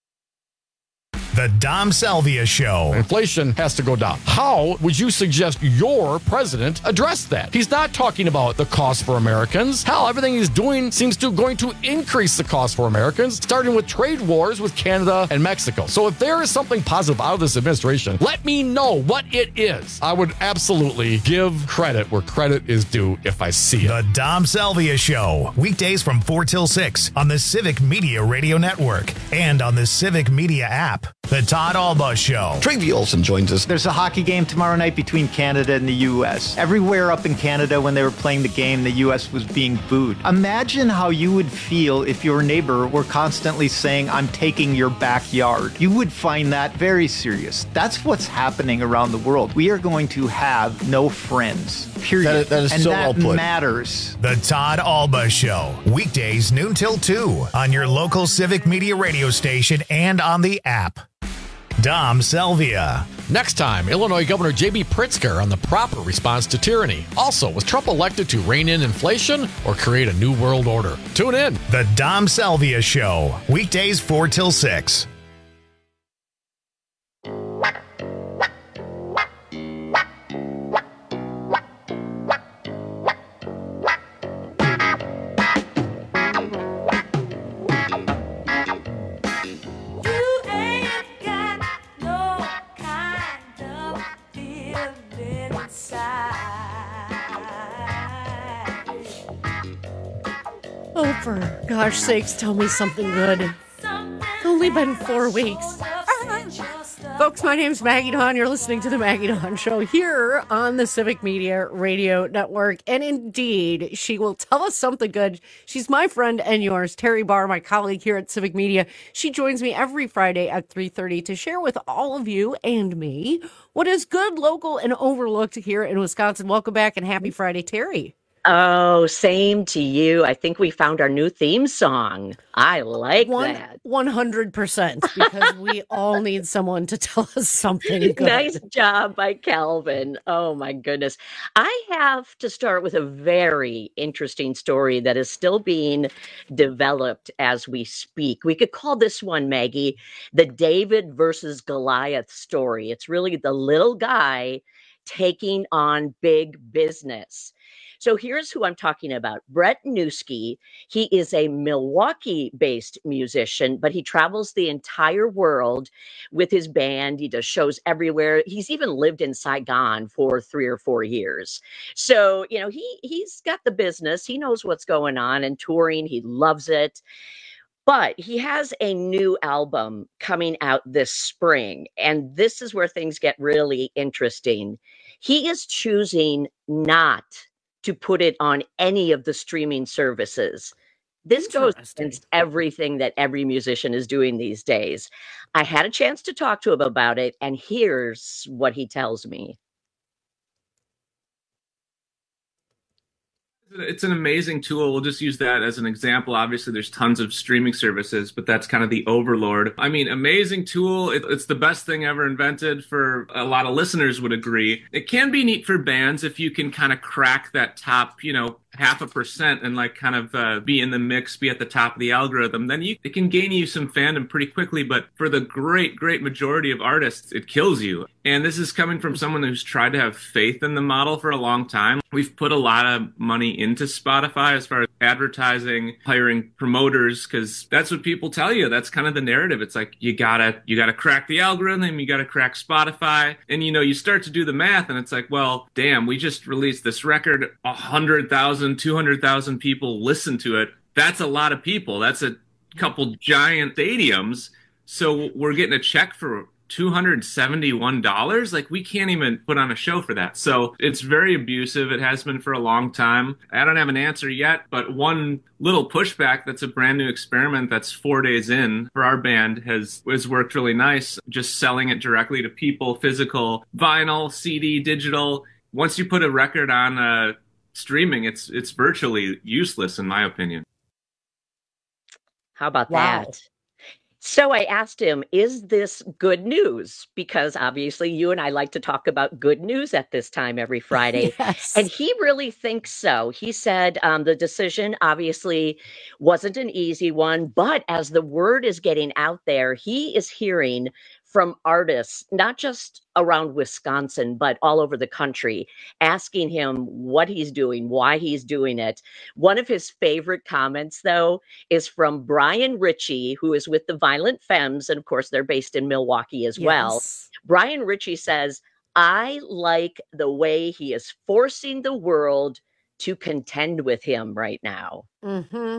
The Dom Salvia Show. Inflation has to go down. How would you suggest your president address that? He's not talking about the cost for Americans. Hell, everything he's doing seems to going to increase the cost for Americans, starting with trade wars with Canada and Mexico. So if there is something positive out of this administration, let me know what it is. I would absolutely give credit where credit is due if I see it. The Dom Salvia Show. Weekdays from 4 till 6 on the Civic Media Radio Network and on the Civic Media app. The Todd Alba Show. Travie Olson joins us. There's a hockey game tomorrow night between Canada and the U.S. Everywhere up in Canada when they were playing the game, the U.S. was being booed. Imagine how you would feel if your neighbor were constantly saying, "I'm taking your backyard." You would find that very serious. That's what's happening around the world. We are going to have no friends, period. That is and so that well put. matters. The Todd Alba Show. Weekdays noon till 2 on your local Civic Media radio station and on the app. Dom Salvia. Next time, Illinois Governor J.B. Pritzker on the proper response to tyranny. Also, was Trump elected to rein in inflation or create a new world order? Tune in. The Dom Salvia Show. Weekdays 4 till 6. Oh, for gosh sakes, tell me something good. It's only been 4 weeks. Folks, my name's Maggie Dawn. You're listening to the Maggie Dawn Show here on the Civic Media Radio Network. And indeed, she will tell us something good. She's my friend and yours, Terry Barr, my colleague here at Civic Media. She joins me every Friday at 3:30 to share with all of you and me what is good, local, and overlooked here in Wisconsin. Welcome back and happy Friday, Terry. Oh, same to you. I think we found our new theme song. I like that. 100%, because we all need someone to tell us something good. Nice job by Calvin. Oh, my goodness. I have to start with a very interesting story that is still being developed as we speak. We could call this one, Maggie, the David versus Goliath story. It's really the little guy taking on big business. So here's who I'm talking about. Brett Newski. He is a Milwaukee-based musician, but he travels the entire world with his band. He does shows everywhere. He's even lived in Saigon for 3 or 4 years. So, you know, he's got the business. He knows what's going on and touring. He loves it. But he has a new album coming out this spring, and this is where things get really interesting. He is choosing not to put it on any of the streaming services. This goes against everything that every musician is doing these days. I had a chance to talk to him about it, and here's what he tells me. It's an amazing tool. We'll just use that as an example. Obviously, there's tons of streaming services, but that's kind of the overlord. I mean, amazing tool. It's the best thing ever invented. For a lot of listeners would agree. It can be neat for bands if you can kind of crack that top, 0.5% and like kind of be in the mix, be at the top of the algorithm. Then it can gain you some fandom pretty quickly. But for the great majority of artists, it kills you. And this is coming from someone who's tried to have faith in the model for a long time. We've put a lot of money into Spotify as far as advertising, hiring promoters, because that's what people tell you. That's kind of the narrative. It's like, you gotta crack the algorithm, you gotta crack Spotify. And you start to do the math and it's like, well, damn, we just released this record, 100,000, 200,000 people listen to it. That's a lot of people. That's a couple giant stadiums. So we're getting a check for $271. Like, we can't even put on a show for that. So it's very abusive. It has been for a long time. I don't have an answer yet, but one little pushback that's a brand new experiment that's 4 days in for our band has worked really nice. Just selling it directly to people, physical, vinyl, CD, digital. Once you put a record on streaming, it's virtually useless, in my opinion. How about that? So I asked him, is this good news? Because obviously you and I like to talk about good news at this time every Friday. Yes. And he really thinks so. He said the decision obviously wasn't an easy one, but as the word is getting out there, he is hearing from artists, not just around Wisconsin, but all over the country, asking him what he's doing, why he's doing it. One of his favorite comments, though, is from Brian Ritchie, who is with the Violent Femmes, and of course, they're based in Milwaukee as well. Brian Ritchie says, I like the way he is forcing the world to contend with him right now. Mm-hmm.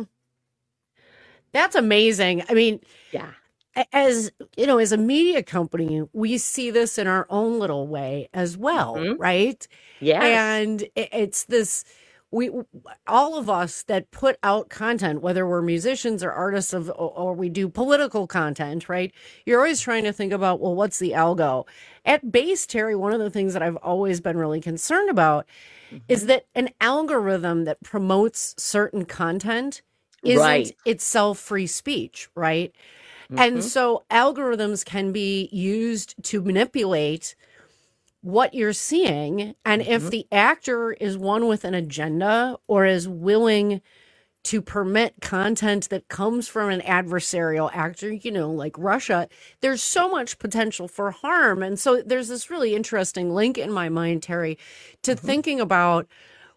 That's amazing. I mean, yeah. As you know, as a media company, we see this in our own little way as well, right? Yes. And it's this, all of us that put out content, whether we're musicians or artists or we do political content, right? You're always trying to think about, well, what's the algo? At base, Terry, one of the things that I've always been really concerned about is that an algorithm that promotes certain content isn't itself free speech, right? And so algorithms can be used to manipulate what you're seeing. And if the actor is one with an agenda or is willing to permit content that comes from an adversarial actor, like Russia, there's so much potential for harm. And so there's this really interesting link in my mind, Terry, to thinking about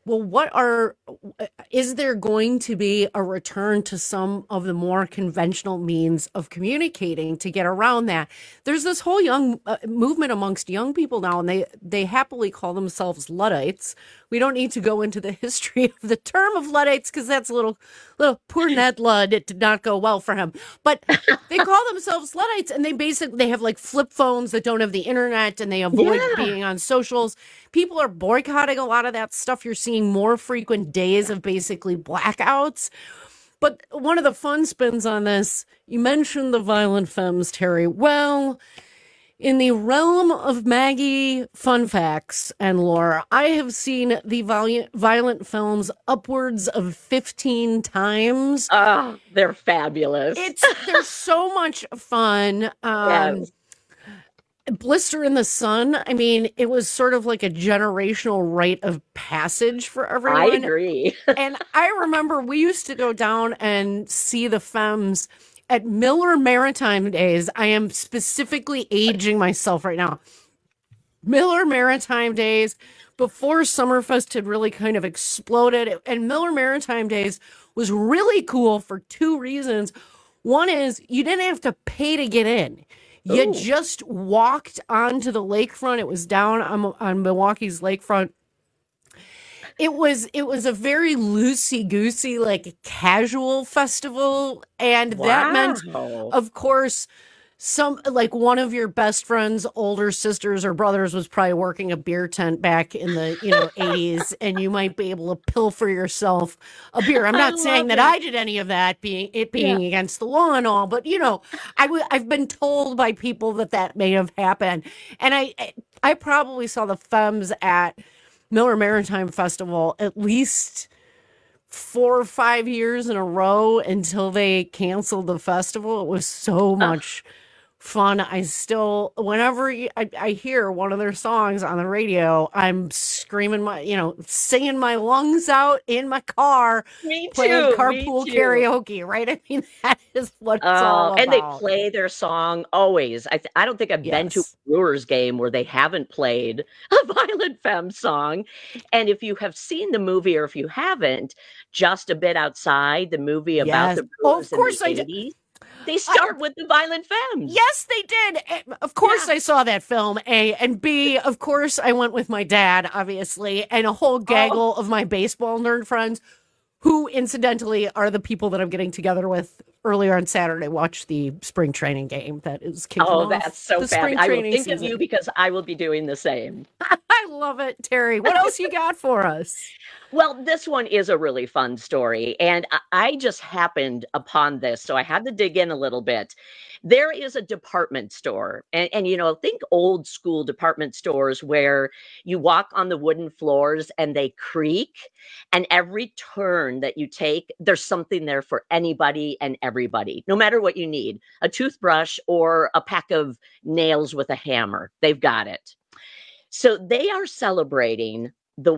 well, is there going to be a return to some of the more conventional means of communicating to get around that? There's this whole young movement amongst young people now, and they happily call themselves Luddites. We don't need to go into the history of the term of Luddites because that's a little poor Ned Ludd. It did not go well for him. But they call themselves Luddites, and they have like flip phones that don't have the internet, and they avoid being on socials. People are boycotting a lot of that stuff. You're seeing more frequent days of basically blackouts. But one of the fun spins on this, you mentioned the violent femmes, Terry. Well, in the realm of Maggie fun facts and lore, I have seen the violent films upwards of 15 times. Oh, they're fabulous. They're so much fun. Yes. Blister in the Sun, I mean, it was sort of like a generational rite of passage for everyone. I agree. And I remember we used to go down and see the femmes at Miller Maritime Days. I am specifically aging myself right now. Miller Maritime Days, before Summerfest had really kind of exploded. And Miller Maritime Days was really cool for two reasons. One is you didn't have to pay to get in. You just walked onto the lakefront. It was down on Milwaukee's lakefront. It was a very loosey-goosey, like casual festival. And that meant, of course, one of your best friend's older sisters or brothers was probably working a beer tent back in the 80s, and you might be able to pilfer yourself a beer. I'm not saying that I did any of that, being against the law and all, but I've been told by people that may have happened, and I probably saw the femmes at Miller Maritime Festival at least 4 or 5 years in a row until they canceled the festival. It was so much fun. I still, whenever I hear one of their songs on the radio, I'm screaming singing my lungs out in my car. Me playing too, carpool me too. karaoke, right? I mean, that is what it's all about. And they play their song always. I don't think I've been to a Brewers game where they haven't played a Violent Femme song. And if you have seen the movie, or if you haven't, Just a Bit Outside, the movie about the Brewers in the 80s. They start with the Violent Femmes. Yes, they did. Of course, I saw that film. A and B. Of course, I went with my dad, obviously, and a whole gaggle of my baseball nerd friends, who incidentally are the people that I'm getting together with earlier on Saturday. Watch the spring training game that is kicking off. Oh, that's so fabulous. I will think season. of you because I will be doing the same. I love it, Terry. What else you got for us? Well, this one is a really fun story, and I just happened upon this, so I had to dig in a little bit. There is a department store, and think old school department stores where you walk on the wooden floors and they creak, and every turn that you take, there's something there for anybody and everybody, no matter what you need, a toothbrush or a pack of nails with a hammer, they've got it. So they are celebrating the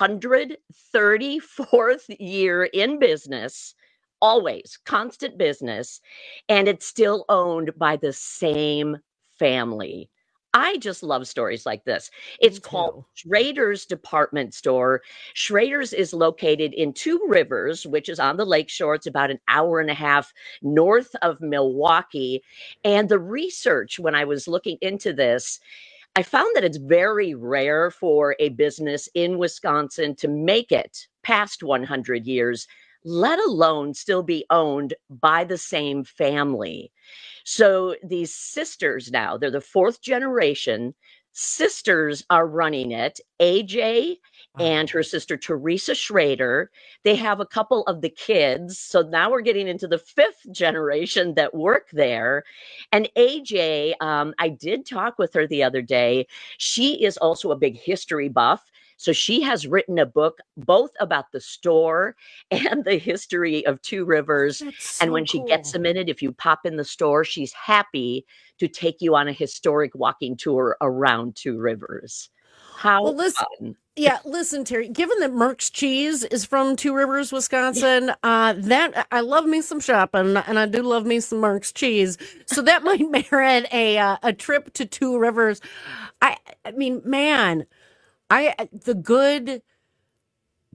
134th year in business, always constant business, and it's still owned by the same family. I just love stories like this. It's called Schrader's Department Store. Schrader's is located in Two Rivers, which is on the lakeshore. It's about an hour and a half north of Milwaukee. And the research, when I was looking into this, I found that it's very rare for a business in Wisconsin to make it past 100 years, let alone still be owned by the same family. So these sisters now, they're the fourth generation. Sisters are running it. AJ and her sister Teresa Schrader. They have a couple of the kids. So now we're getting into the fifth generation that work there. And AJ, I did talk with her the other day. She is also a big history buff. So she has written a book both about the store and the history of Two Rivers. And when she gets a minute, if you pop in the store, she's happy to take you on a historic walking tour around Two Rivers. How fun. Yeah, listen, Terry, given that Merck's Cheese is from Two Rivers, Wisconsin, that I love me some shopping, and I do love me some Merck's Cheese. So that might merit a trip to Two Rivers. I mean, man, the good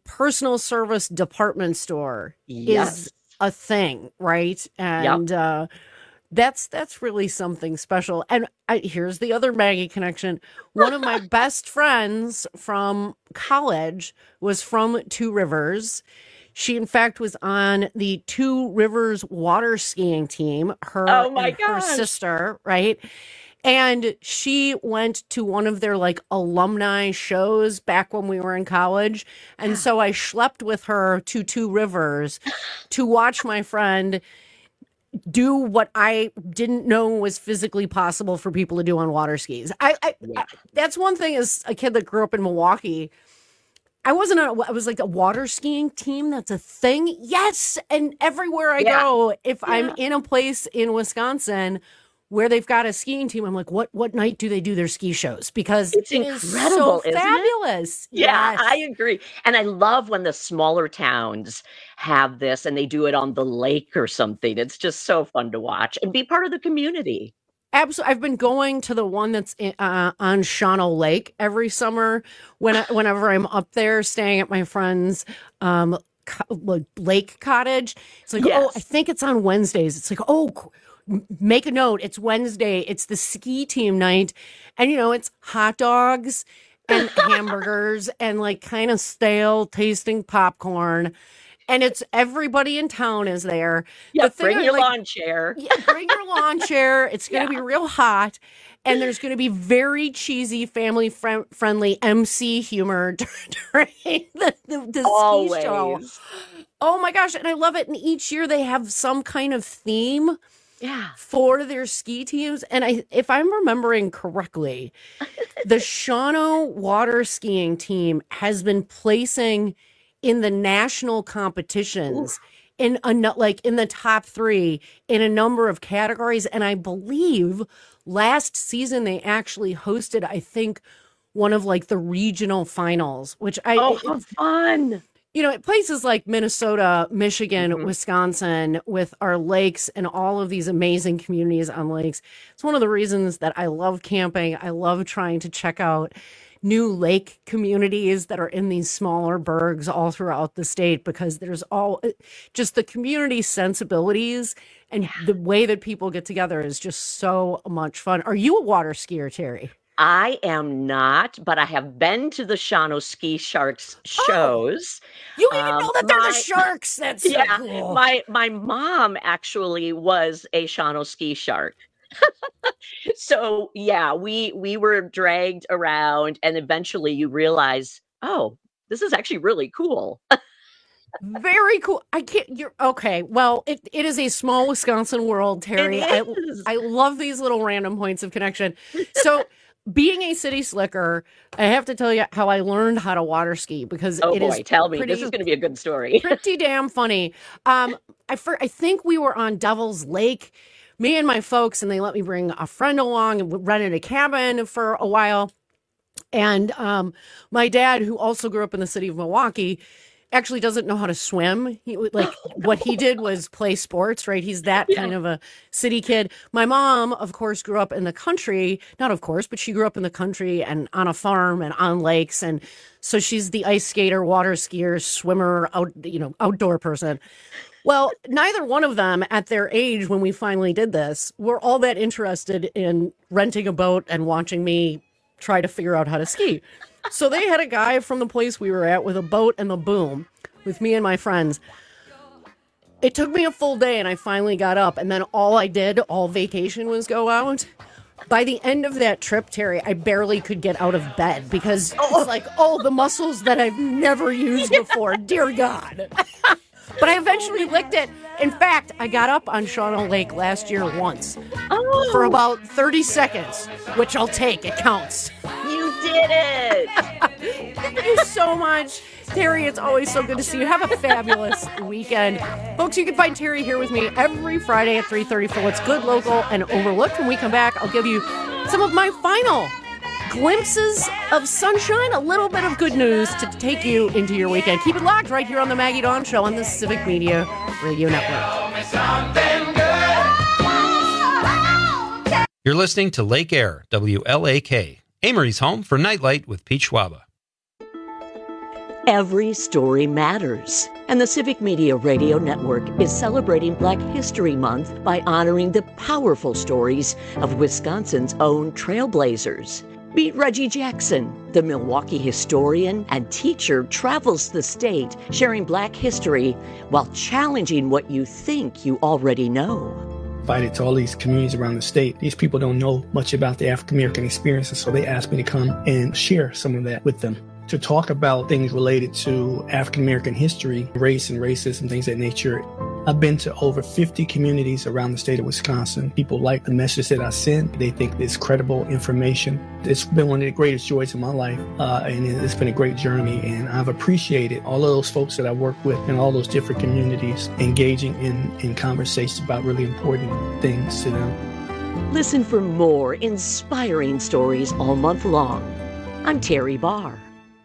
personal service department store Yes. is a thing, right? And that's really something special. And here's the other Maggie connection. One of my best friends from college was from Two Rivers. She, in fact, was on the Two Rivers water skiing team. Her and her sister, right? And she went to one of their like alumni shows back when we were in college. And so I schlepped with her to Two Rivers to watch my friend do what I didn't know was physically possible for people to do on water skis. I that's one thing as a kid that grew up in Milwaukee. I was like a water skiing team. That's a thing. Yes. And everywhere I go, if I'm in a place in Wisconsin where they've got a skiing team, I'm like, what night do they do their ski shows? Because it's incredible, is so fabulous. Yeah, Yes. I agree. And I love when the smaller towns have this and they do it on the lake or something. It's just so fun to watch and be part of the community. Absolutely. I've been going to the one that's on Shawano Lake every summer whenever I'm up there staying at my friend's lake cottage. It's like, I think it's on Wednesdays. It's like, make a note. It's Wednesday. It's the ski team night. And, it's hot dogs and hamburgers and like kind of stale tasting popcorn. And it's everybody in town is there. Yeah, bring your lawn chair. Yeah, bring your lawn chair. It's going to be real hot. And there's going to be very cheesy, family-friendly MC humor during the ski show. Oh, my gosh. And I love it. And each year they have some kind of theme for their ski teams. And if I'm remembering correctly, the Shawano water skiing team has been placing in the national competitions in the top 3 in a number of categories. And I believe last season they actually hosted, I think, one of like the regional finals, which how fun. Places like Minnesota, Michigan, Wisconsin, with our lakes and all of these amazing communities on lakes. It's one of the reasons that I love camping. I love trying to check out new lake communities that are in these smaller burgs all throughout the state, because there's all just the community sensibilities and the way that people get together is just so much fun. Are you a water skier, Terry? I am not, but I have been to the Shawano Ski Sharks shows. You even know that they're the Sharks. That's so cool. My mom actually was a Shawano Ski Shark. So we were dragged around, and eventually you realize, this is actually really cool. Very cool. You're okay. Well, it is a small Wisconsin world, Terry. I love these little random points of connection. So being a city slicker, I have to tell you how I learned how to water ski, because tell me. This is going to be a good story. Pretty damn funny. I think we were on Devil's Lake, me and my folks, and they let me bring a friend along, and we rented a cabin for a while. And my dad, who also grew up in the city of Milwaukee, actually doesn't know how to swim. What he did was play sports, right? He's that kind of a city kid. My mom, of course, grew up in the country. Not of course, but she grew up in the country and on a farm and on lakes. And so she's the ice skater, water skier, swimmer, outdoor person. Well, neither one of them at their age when we finally did this were all that interested in renting a boat and watching me try to figure out how to ski. So they had a guy from the place we were at with a boat and the boom with me and my friends. It took me a full day, and I finally got up, and then all I did all vacation was go out. By the end of that trip, Terry, I barely could get out of bed because it's like, the muscles that I've never used before. Dear God. But I eventually licked it. In fact, I got up on Shawano Lake last year once for about 30 seconds, which I'll take. It counts. You did it. Thank you so much, Terry. It's always so good to see you. Have a fabulous weekend. Folks, you can find Terry here with me every Friday at 3:30 for What's Good, Local, and Overlooked. When we come back, I'll give you some of my final glimpses of sunshine, a little bit of good news to take you into your weekend. Keep it locked right here on the Maggie Dawn Show on the Civic Media Radio Network. You're listening to Lake Air, WLAK, Amory's home for Nightlight with Pete Schwaba. Every story matters. And the Civic Media Radio Network is celebrating Black History Month by honoring the powerful stories of Wisconsin's own trailblazers. Meet Reggie Jackson, the Milwaukee historian and teacher, travels the state sharing Black history while challenging what you think you already know. Invited to all these communities around the state. These people don't know much about the African American experience, and so they asked me to come and share some of that with them. To talk about things related to African American history, race and racism, things of that nature. I've been to over 50 communities around the state of Wisconsin. People like the message that I send. They think it's credible information. It's been one of the greatest joys of my life, and it's been a great journey. And I've appreciated all of those folks that I work with in all those different communities, engaging in conversations about really important things to them. Listen for more inspiring stories all month long. I'm Terry Barr.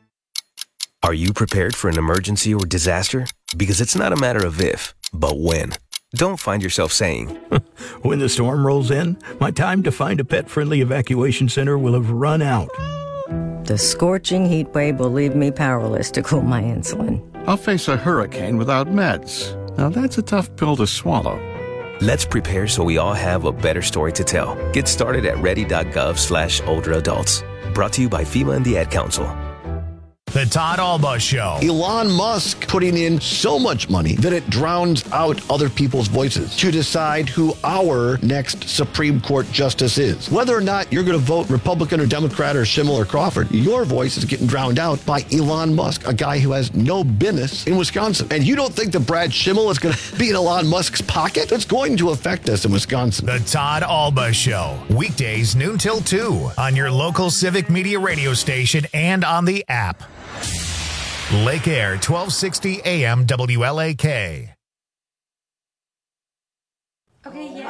Are you prepared for an emergency or disaster? Because it's not a matter of if, but when. Don't find yourself saying, when the storm rolls in, my time to find a pet-friendly evacuation center will have run out. The scorching heat wave will leave me powerless to cool my insulin. I'll face a hurricane without meds. Now that's a tough pill to swallow. Let's prepare so we all have a better story to tell. Get started at ready.gov/older adults. Brought to you by FEMA and the Ad Council. The Todd Alba Show. Elon Musk putting in so much money that it drowns out other people's voices to decide who our next Supreme Court justice is. Whether or not you're going to vote Republican or Democrat or Schimmel or Crawford, your voice is getting drowned out by Elon Musk, a guy who has no business in Wisconsin. And you don't think that Brad Schimmel is going to be in Elon Musk's pocket? It's going to affect us in Wisconsin. The Todd Alba Show. Weekdays noon till 2 on your local Civic Media radio station and on the app. Lake Air, 1260 AM WLAK. Okay, yeah.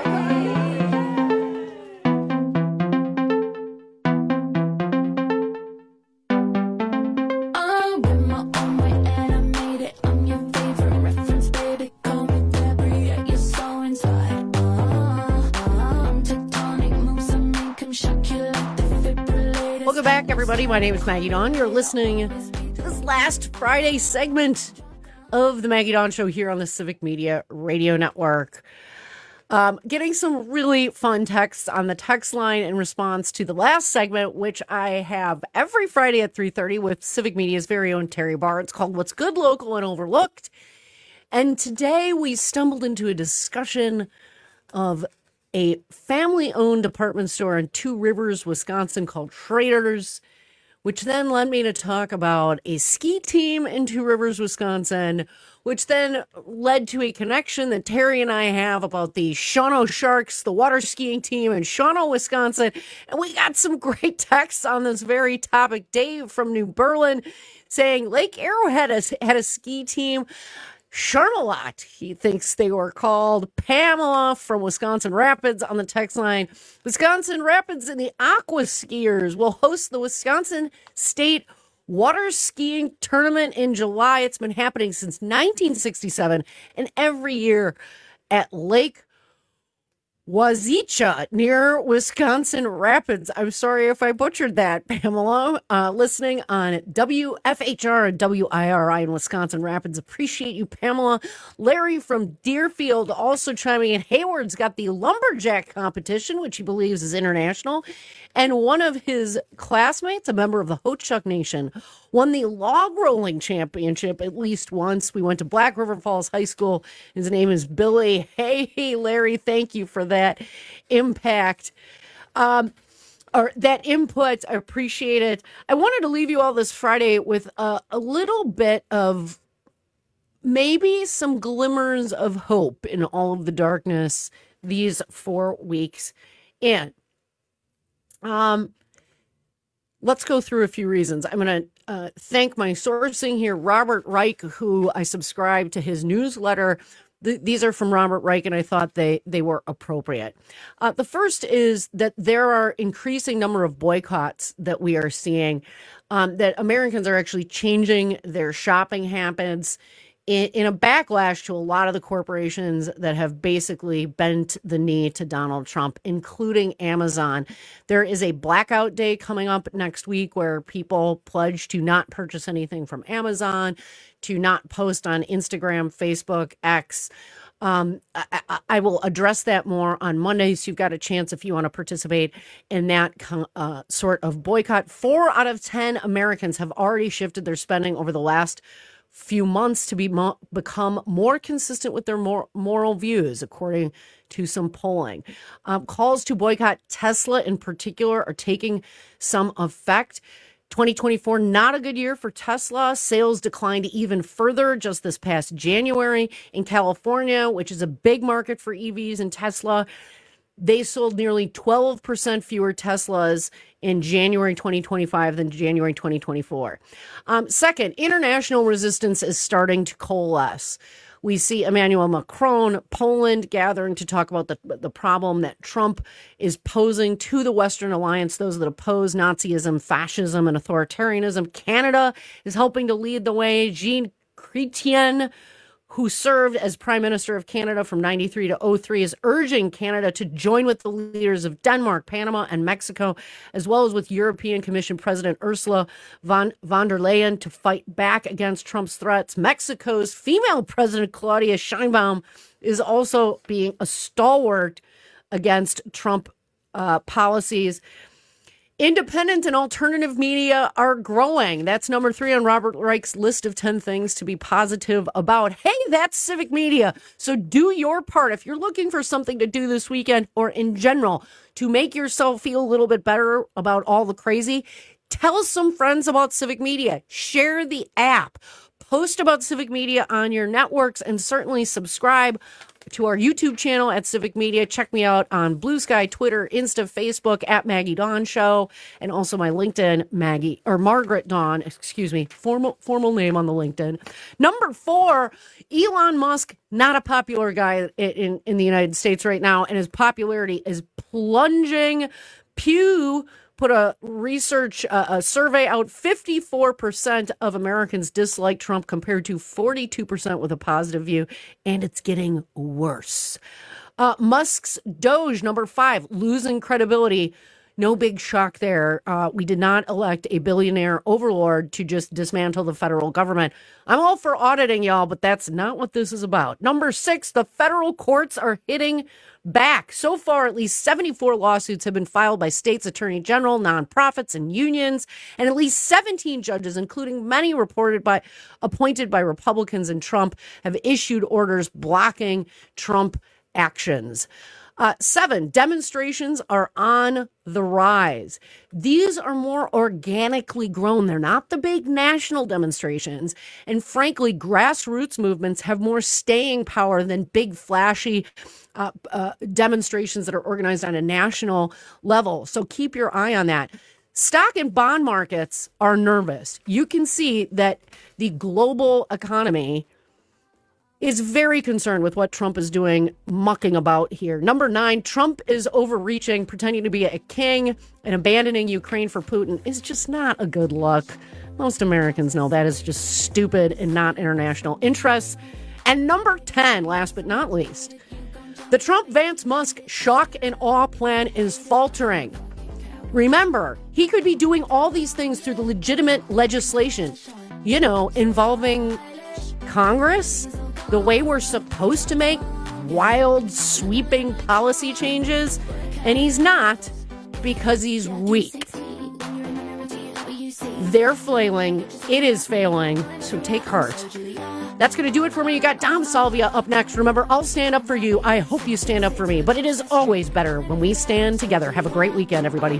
Welcome back, everybody. My name is Maggie Dawn. You're listening to this last Friday segment of the Maggie Dawn Show here on the Civic Media Radio Network. Getting some really fun texts on the text line in response to the last segment, which I have every Friday at 3:30 with Civic Media's very own Terry Barr. It's called What's Good, Local, and Overlooked. And today we stumbled into a discussion of a family-owned department store in Two Rivers, Wisconsin called Schrader's, which then led me to talk about a ski team in Two Rivers, Wisconsin, which then led to a connection that Terry and I have about the Shawano Sharks, the water skiing team in Shawano, Wisconsin. And we got some great texts on this very topic. Dave from New Berlin saying Lake Arrowhead had a ski team. Charmelot, he thinks they were called. Pamela from Wisconsin Rapids on the text line. Wisconsin Rapids and the Aqua Skiers will host the Wisconsin State Water Skiing Tournament in July. It's been happening since 1967 and every year at Lake Wazicha near Wisconsin Rapids. I'm sorry if I butchered that, Pamela. Listening on WFHR and WIRI in Wisconsin Rapids. Appreciate you, Pamela. Larry from Deerfield also chiming in. Hayward's got the lumberjack competition, which he believes is international. And one of his classmates, a member of the Ho-Chunk Nation, won the log rolling championship at least once. We went to Black River Falls High School. His name is Billy. Hey, Larry, thank you for that impact. Or that input. I appreciate it. I wanted to leave you all this Friday with a little bit of maybe some glimmers of hope in all of the darkness these 4 weeks. And let's go through a few reasons. I'm going to thank my sourcing here, Robert Reich, who I subscribe to his newsletter. These are from Robert Reich, and I thought they were appropriate. The first is that there are increasing number of boycotts that we are seeing, that Americans are actually changing their shopping habits in a backlash to a lot of the corporations that have basically bent the knee to Donald Trump, including Amazon. There is a blackout day coming up next week where people pledge to not purchase anything from Amazon, to not post on Instagram, Facebook, X. I will address that more on Monday, so you've got a chance if you want to participate in that sort of boycott. 4 out of 10 Americans have already shifted their spending over the last few months to become more consistent with their moral views, according to some polling. Calls to boycott Tesla in particular are taking some effect. 2024, not a good year for Tesla. Sales declined even further just this past January. In California, which is a big market for EVs and Tesla, they sold nearly 12% fewer Teslas in January 2025 than January 2024. Second, international resistance is starting to coalesce. We see Emmanuel Macron, Poland, gathering to talk about the problem that Trump is posing to the Western alliance, those that oppose Nazism, fascism, and authoritarianism. Canada is helping to lead the way. Jean Chrétien, who served as Prime Minister of Canada from 93 to 03, is urging Canada to join with the leaders of Denmark, Panama, and Mexico, as well as with European Commission President Ursula von der Leyen to fight back against Trump's threats. Mexico's female president, Claudia Sheinbaum, is also being a stalwart against Trump policies. Independent and alternative media are growing. That's number 3 on Robert Reich's list of 10 things to be positive about. Hey, that's civic media. So do your part. If you're looking for something to do this weekend or in general to make yourself feel a little bit better about all the crazy, tell some friends about civic media. Share the app. Post about civic media on your networks, and certainly subscribe to our YouTube channel at Civic Media. Check me out on Blue Sky, Twitter, Insta, Facebook at Maggie Dawn Show, and also my LinkedIn, Margaret Dawn, formal name on the LinkedIn. Number 4, Elon Musk, not a popular guy in the United States right now, and his popularity is plunging. Pew put a survey out. 54% of Americans dislike Trump compared to 42% with a positive view, and it's getting worse. Musk's Doge, number 5, losing credibility. No big shock there. We did not elect a billionaire overlord to just dismantle the federal government. I'm all for auditing, y'all, but that's not what this is about. Number 6, the federal courts are hitting back. So far, at least 74 lawsuits have been filed by states' attorney general, nonprofits, and unions, and at least 17 judges, including many appointed by Republicans and Trump, have issued orders blocking Trump actions. 7, demonstrations are on the rise. These are more organically grown. They're not the big national demonstrations. And frankly, grassroots movements have more staying power than big, flashy demonstrations that are organized on a national level. So keep your eye on that. Stock and bond markets are nervous. You can see that the global economy is very concerned with what Trump is doing, mucking about here. Number 9, Trump is overreaching, pretending to be a king, and abandoning Ukraine for Putin is just not a good look. Most Americans know that is just stupid and not international interests. And number 10, last but not least, the Trump-Vance-Musk shock and awe plan is faltering. Remember, he could be doing all these things through the legitimate legislation, involving Congress, the way we're supposed to make wild, sweeping policy changes, and he's not, because he's weak. They're flailing. It is failing. So take heart. That's going to do it for me. You got Dom Salvia up next. Remember, I'll stand up for you. I hope you stand up for me. But it is always better when we stand together. Have a great weekend, everybody.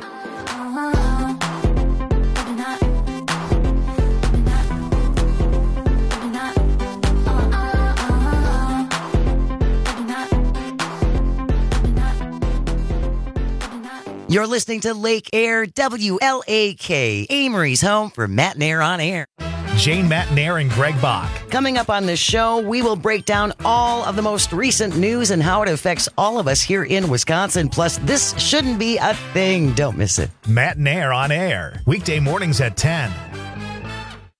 You're listening to Lake Air, WLAK, Amory's home for Matt Nair on Air. Jane Matt Nair and Greg Bach. Coming up on this show, we will break down all of the most recent news and how it affects all of us here in Wisconsin. Plus, this shouldn't be a thing. Don't miss it. Matt Nair on Air, weekday mornings at 10.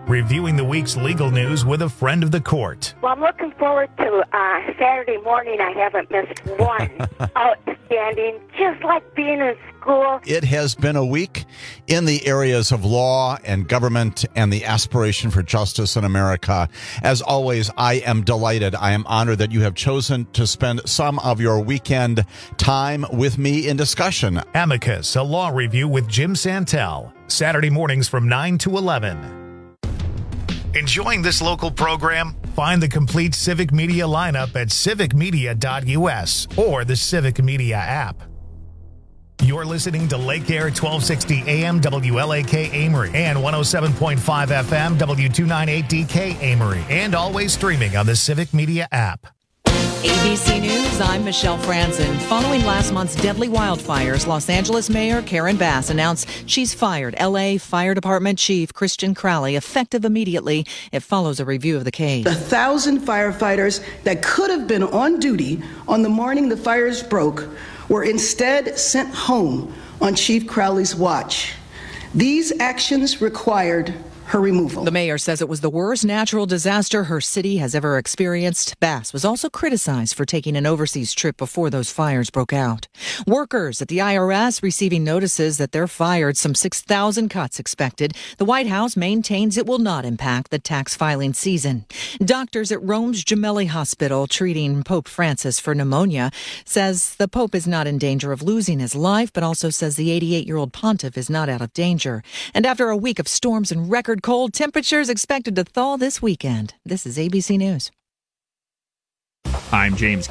reviewing the week's legal news with a friend of the court. Well, I'm looking forward to Saturday morning. I haven't missed one. Outstanding, just like being in school. It has been a week in the areas of law and government and the aspiration for justice in America. As always, I am delighted. I am honored that you have chosen to spend some of your weekend time with me in discussion. Amicus, a law review with Jim Santel. Saturday mornings from 9 to 11. Enjoying this local program? Find the complete Civic Media lineup at civicmedia.us or the Civic Media app. You're listening to Lake Air 1260 AM WLAK Amory and 107.5 FM W298DK Amory, and always streaming on the Civic Media app. ABC News, I'm Michelle Franzen. Following last month's deadly wildfires, Los Angeles Mayor Karen Bass announced she's fired L.A. Fire Department Chief Christian Crowley, effective immediately. It follows a review of the case. 1,000 firefighters that could have been on duty on the morning the fires broke were instead sent home on Chief Crowley's watch. These actions required her removal. The mayor says it was the worst natural disaster her city has ever experienced. Bass was also criticized for taking an overseas trip before those fires broke out. Workers at the IRS receiving notices that they're fired, some 6,000 cuts expected. The White House maintains it will not impact the tax filing season. Doctors at Rome's Gemelli Hospital treating Pope Francis for pneumonia says the Pope is not in danger of losing his life, but also says the 88-year-old pontiff is not out of danger. And after a week of storms and record cold temperatures expected to thaw this weekend. This is ABC News. I'm James